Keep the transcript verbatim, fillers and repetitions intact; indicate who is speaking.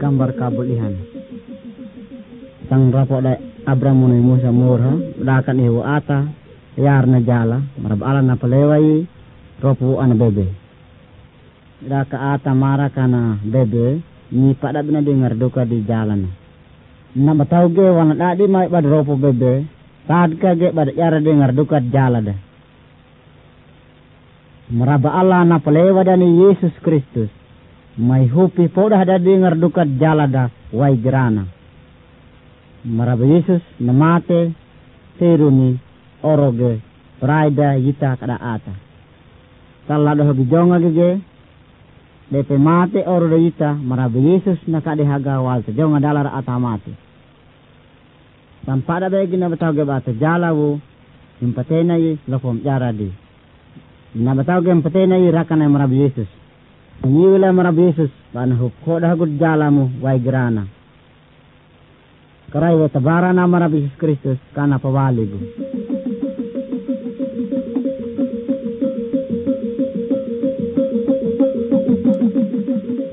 Speaker 1: gambar kabulihan. Tang rapo da Abraham ni Musa murha dakan ihu ata yar na jala marab ala na palewai ropo ana bebe. Daka ata mara kana bebe ni pada bina dengar duka di jalan. Na batau ge wana dadi mai bad ropo bebe tad ka ge bad yara dengar duka jala da. Maraba Allah na palewa dani Yesus Kristus mai hupi poda da dengar duka jala da wai gerana. Maraba Yesus na mate teruni oroge praida yita kada ata. Talla do bijonga ge depe mate oro do yita maraba Yesus na kade haga walta jonga dalar ata mate. Tampada begi na batau ge bata jalawu impatena yi lofom jaradi. Na batau ge impatena yi rakana maraba Yesus. Niwila maraba Yesus ban hup koda hagud jalamu wai gerana. Karai wa tabara na maraba Yesus Kristus kana pawaligu.